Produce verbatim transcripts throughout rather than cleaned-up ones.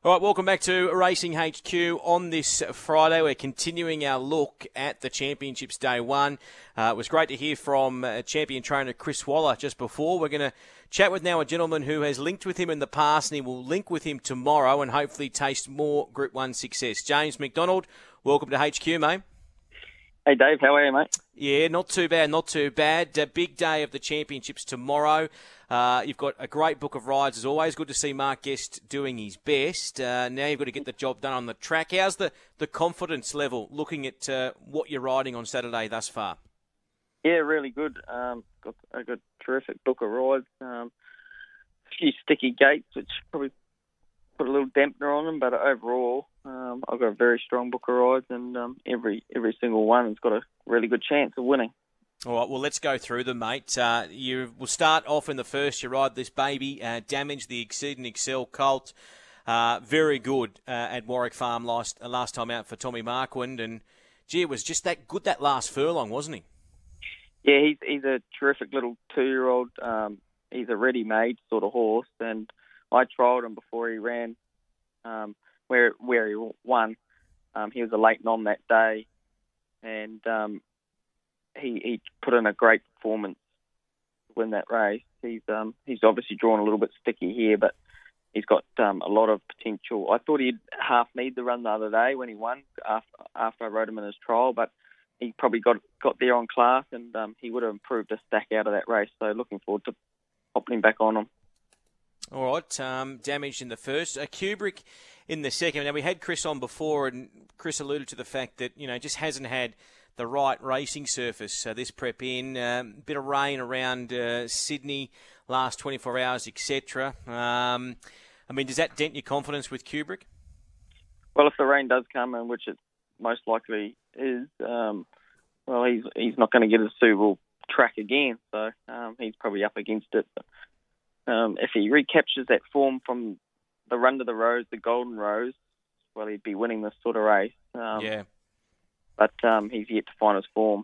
All right, welcome back to Racing H Q on this Friday. We're continuing our look at the Championships Day One. Uh, it was great to hear from uh, champion trainer Chris Waller just before. We're going to chat with now a gentleman who has linked with him in the past, and he will link with him tomorrow and hopefully taste more Group One success. James McDonald, welcome to H Q, mate. Hey, Dave. How are you, mate? Yeah, not too bad, not too bad. A big day of the Championships tomorrow. Uh, you've got a great book of rides as always. Good to see Mark Guest doing his best. Uh, now you've got to get the job done on the track. How's the, the confidence level looking at uh, what you're riding on Saturday thus far? Yeah, really good. Um, got a good, terrific book of rides. Um, a few sticky gates, which probably put a little dampener on them, but overall, um, I've got a very strong book of rides, and um, every every single one has got a really good chance of winning. All right, well, let's go through them, mate. Uh, you will start off in the first. You ride this baby, uh, Damage, the Exceed and Excel Colt. Uh, very good uh, at Warwick Farm last uh, last time out for Tommy Marquand. And, gee, it was just that good that last furlong, wasn't he? Yeah, he's he's a terrific little two-year-old. Um, he's a ready-made sort of horse, and I trialled him before he ran um, where where he won. Um, he was a late nom that day, and um, he, he put in a great performance to win that race. He's um, he's obviously drawn a little bit sticky here, but he's got um, a lot of potential. I thought he'd half need the run the other day when he won after, after I rode him in his trial, but he probably got got there on class, and um, he would have improved a stack out of that race. So looking forward to popping him back on him. All right, um, Damaged in the first. Uh, Kubrick in the second. Now, we had Chris on before, and Chris alluded to the fact that, you know, just hasn't had the right racing surface. So this prep in, a um, bit of rain around uh, Sydney last twenty-four hours, et cetera. Um, I mean, does that dent your confidence with Kubrick? Well, if the rain does come, and which it most likely is, um, well, he's he's not going to get a suitable track again, so um, he's probably up against it. But, um, if he recaptures that form from the Run to the Rose, the Golden Rose, well, he'd be winning this sort of race. Um, yeah. But um, he's yet to find his form.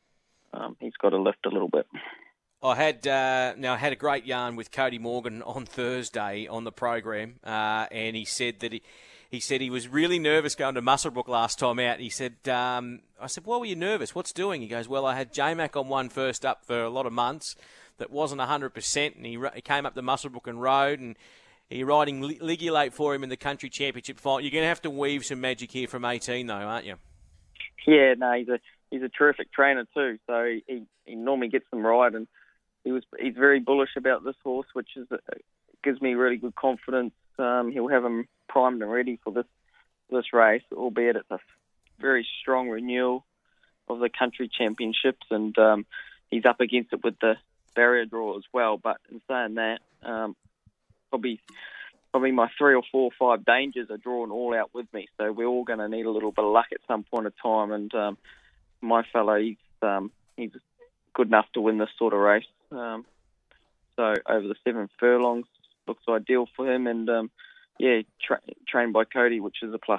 Um, he's got to lift a little bit. I had uh, now I had a great yarn with Cody Morgan on Thursday on the program, uh, and he said that he he said he was really nervous going to Muswellbrook last time out. He said, um, I said, why were you nervous? What's doing? He goes, well, I had J-Mac on one first up for a lot of months that wasn't one hundred percent, and he, he came up to Muswellbrook and rode, and you're riding Ligulate for him in the Country Championship final. You're going to have to weave some magic here from eighteen, though, aren't you? Yeah, no, he's a he's a terrific trainer too. So he, he, he normally gets them right, and he was he's very bullish about this horse, which is uh, gives me really good confidence. Um, he'll have him primed and ready for this this race, albeit it's a very strong renewal of the Country Championships, and um, he's up against it with the barrier draw as well. But in saying that, um, probably. Probably my three or four or five dangers are drawn all out with me, so we're all going to need a little bit of luck at some point of time. And um, my fellow, he's um, he's good enough to win this sort of race. Um, so over the seven furlongs looks ideal for him, and um, yeah, tra- trained by Cody, which is a plus.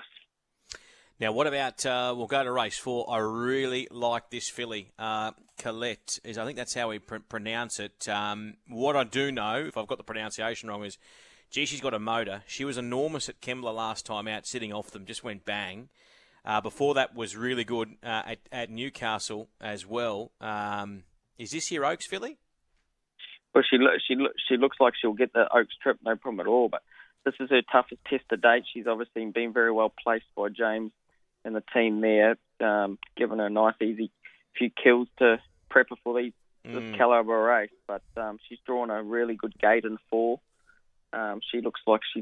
Now, what about, uh, we'll go to race four. I really like this filly. Uh, Colette, is I think that's how we pr- pronounce it. Um, what I do know, if I've got the pronunciation wrong, is gee, she's got a motor. She was enormous at Kembla last time out, sitting off them, just went bang. Uh, before that was really good uh, at, at Newcastle as well. Um, is this your Oaks filly? Well, she lo- she lo- she looks like she'll get the Oaks trip, no problem at all. But this is her toughest test to date. She's obviously been very well placed by James and the team there, um, giving her a nice, easy few kills to prep her for these, mm. this calibre race. But um, she's drawn a really good gate in four. Um, she looks like she's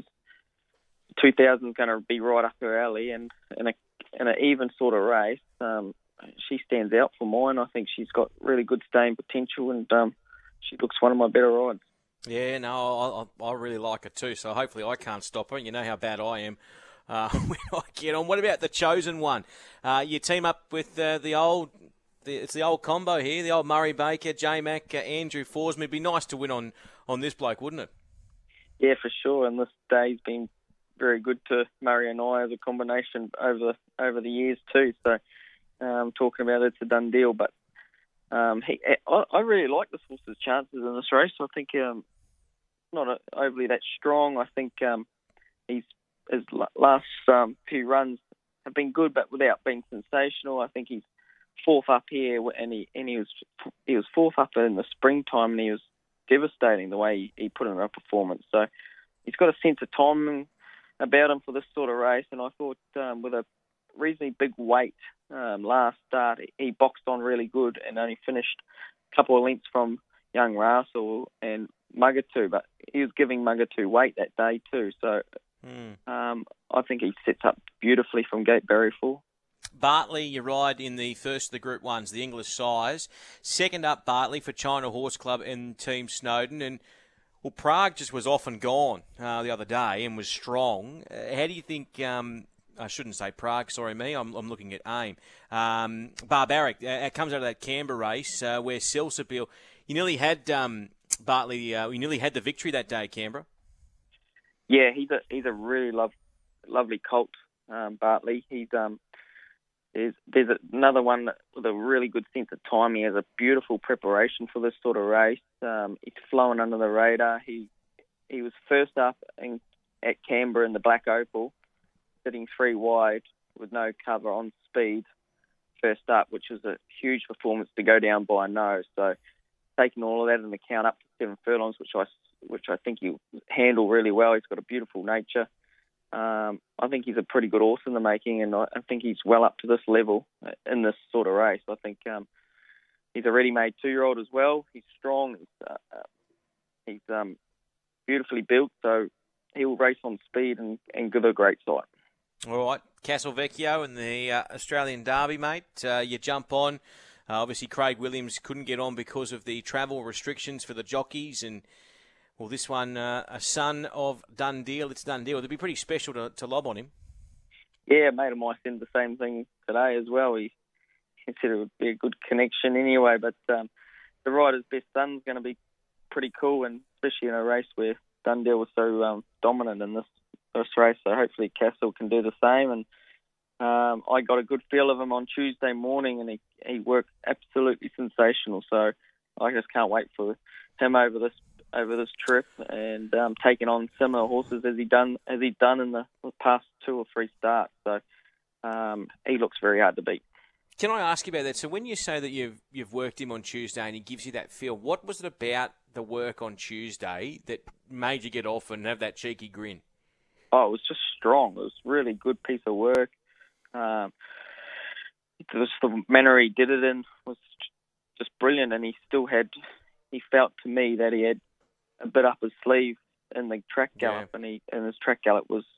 two thousand is going to be right up her alley, and in a in an even sort of race, um, she stands out for mine. I think she's got really good staying potential, and um, she looks one of my better rides. Yeah, no, I, I, I really like her too. So hopefully I can't stop her. You know how bad I am uh, when I get on. What about the Chosen One? Uh, you team up with uh, the old. The, it's the old combo here, the old Murray Baker, J-Mac, uh, Andrew Forsman. It'd be nice to win on, on this bloke, wouldn't it? Yeah, for sure. And this day's been very good to Murray and I as a combination over the over the years too. So, um, talking about it, it's a done deal. But um, he, I, I really like this horse's chances in this race. I think um, not a, overly that strong. I think um, he's his last um, few runs have been good, but without being sensational. I think he's fourth up here, and he and he was he was fourth up in the springtime, and he was devastating the way he, he put in a performance. So he's got a sense of timing about him for this sort of race, and I thought um, with a reasonably big weight um, last start, he boxed on really good and only finished a couple of lengths from young Russell and Mugatoo, but he was giving Mugatoo weight that day too. So mm. um, I think he sets up beautifully from gate Barrier four. Bartley, you ride in the first of the Group Ones, the English size. Second up, Bartley for China Horse Club and Team Snowden. And, well, Prague just was off and gone uh, the other day and was strong. Uh, how do you think, um, I shouldn't say Prague, sorry me, I'm, I'm looking at AIM. Um, Barbaric, uh, it comes out of that Canberra race uh, where Selsabil, you nearly had um, Bartley, uh, you nearly had the victory that day, Canberra. Yeah, he's a he's a really love, lovely colt, um, Bartley. He's um. There's, there's another one with a really good sense of timing. He has a beautiful preparation for this sort of race. Um, he's flowing under the radar. He he was first up in, at Canberra in the Black Opal, sitting three wide with no cover on speed, first up, which was a huge performance to go down by a nose. So taking all of that into account up to seven furlongs, which I, which I think he'll handle really well. He's got a beautiful nature. Um, I think he's a pretty good horse in the making, and I, I think he's well up to this level in this sort of race. I think um, he's a ready-made two-year-old as well. He's strong. He's, uh, he's um, beautifully built, so he'll race on speed and, and give a great sight. All right, Castelvecchio and the uh, Australian Derby, mate. Uh, you jump on. Uh, obviously, Craig Williams couldn't get on because of the travel restrictions for the jockeys, and well, this one, uh, a son of Dundeel. It's Dundeel. It'd be pretty special to, to lob on him. Yeah, a mate of mine said the same thing today as well. He, he said it would be a good connection anyway, but um, the rider's best son's going to be pretty cool, and especially in a race where Dundeel was so um, dominant in this, this race. So hopefully Castle can do the same. And um, I got a good feel of him on Tuesday morning, and he, he worked absolutely sensational. So I just can't wait for him over this over this trip and um, taking on similar horses as he done as he done in the past two or three starts. So um, he looks very hard to beat. Can I ask you about that? So when you say that you've you've worked him on Tuesday and he gives you that feel, what was it about the work on Tuesday that made you get off and have that cheeky grin? Oh, it was just strong. It was a really good piece of work. Um, just the manner he did it in was just brilliant, and he still had. He felt to me that he had a bit up his sleeve in the track gallop, yeah. and he and his track gallop was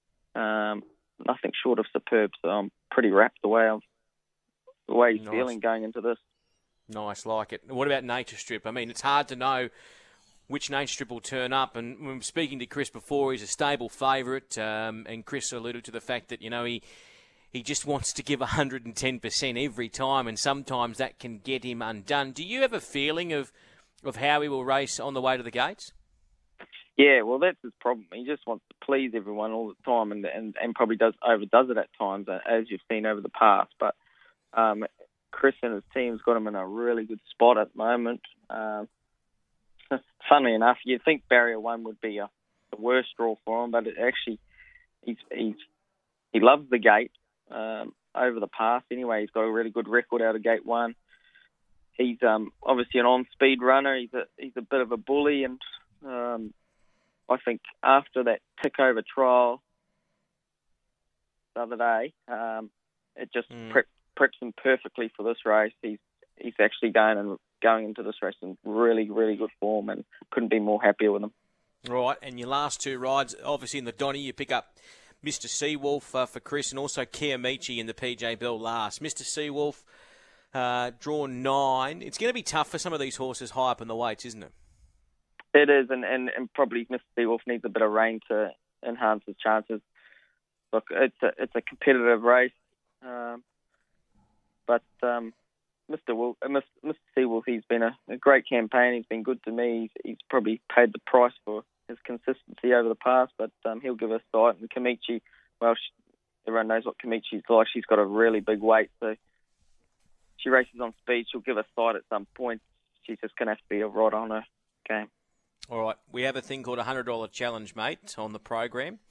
um, nothing short of superb. So I'm pretty wrapped the way I'm, the way he's nice. feeling going into this. Nice, like it. What about Nature Strip? I mean, it's hard to know which Nature Strip will turn up. And when we were speaking to Chris before, he's a stable favourite, um, and Chris alluded to the fact that you know he he just wants to give one hundred ten percent every time, and sometimes that can get him undone. Do you have a feeling of of how he will race on the way to the gates? Yeah, well, that's his problem. He just wants to please everyone all the time, and and, and probably does overdoes it at times, as you've seen over the past. But um, Chris and his team's got him in a really good spot at the moment. Um, funnily enough, you'd think Barrier One would be a, the worst draw for him, but it actually he's he's he loves the gate um, over the past. Anyway, he's got a really good record out of Gate One. He's um, obviously an on-speed runner. He's a he's a bit of a bully, and um, I think after that tick-over trial the other day, um, it just mm. prep, preps him perfectly for this race. He's he's actually going and going into this race in really really good form, and couldn't be more happier with him. Right, and your last two rides, obviously in the Donny, you pick up Mister Seawolf uh, for Chris, and also Kiamichi in the P J Bell last. Mister Seawolf. Uh, drawn nine. It's going to be tough for some of these horses high up in the weights, isn't it? It is, and, and, and probably Mister Seawolf needs a bit of rain to enhance his chances. Look, it's a it's a competitive race, um, but um, Mister Wolf, uh, Mister Seawolf, he's been a, a great campaign. He's been good to me. He's, he's probably paid the price for his consistency over the past, but um, he'll give us sight. And Kamichi, well, she, everyone knows what Kamichi's like. She's got a really big weight, so she races on speed. She'll give us sight at some point. She's just going to have to be a rod on her game. All right. We have a thing called a one hundred dollars challenge, mate, on the program.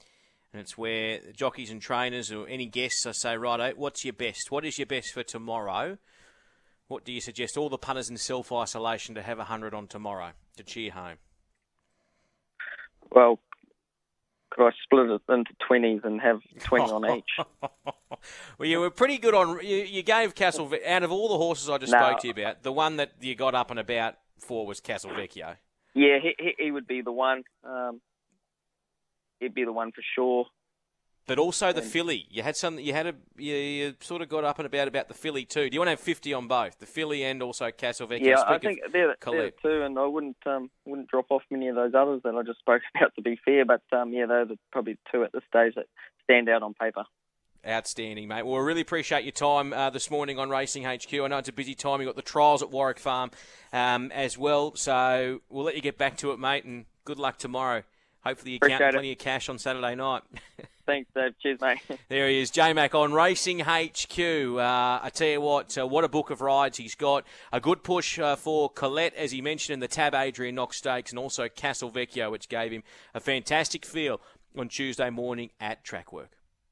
And it's where jockeys and trainers or any guests, I say, righto, what's your best? What is your best for tomorrow? What do you suggest all the punters in self-isolation to have one hundred on tomorrow to cheer home? Well, could I split it into twenties and have twenty on each? Well, you were pretty good on... You, you gave Castle... Out of all the horses I just No. spoke to you about, the one that you got up and about for was Castle Vecchio. Yeah, he, he, he would be the one. Um, he'd be the one for sure. But also the And- filly. You had some. You had a. You, you sort of got up and about about the filly too. Do you want to have fifty on both, the filly and also Castle Vecchio? Yeah, Speak I of think they're, they're Colette. two, and I wouldn't um, wouldn't drop off many of those others that I just spoke about, to be fair. But um, yeah, those are probably two at this stage that stand out on paper. Outstanding, mate. Well, we really appreciate your time uh, this morning on Racing H Q. I know it's a busy time. You've got the trials at Warwick Farm um, as well. So we'll let you get back to it, mate, and good luck tomorrow. Hopefully you count Appreciate it. plenty of cash on Saturday night. Thanks, Dave. Cheers, mate. There he is, J-Mac on Racing H Q. Uh, I tell you what, uh, what a book of rides he's got. A good push uh, for Colette, as he mentioned, in the Tab Adrian Knox Stakes, and also Castle Vecchio, which gave him a fantastic feel on Tuesday morning at Trackwork.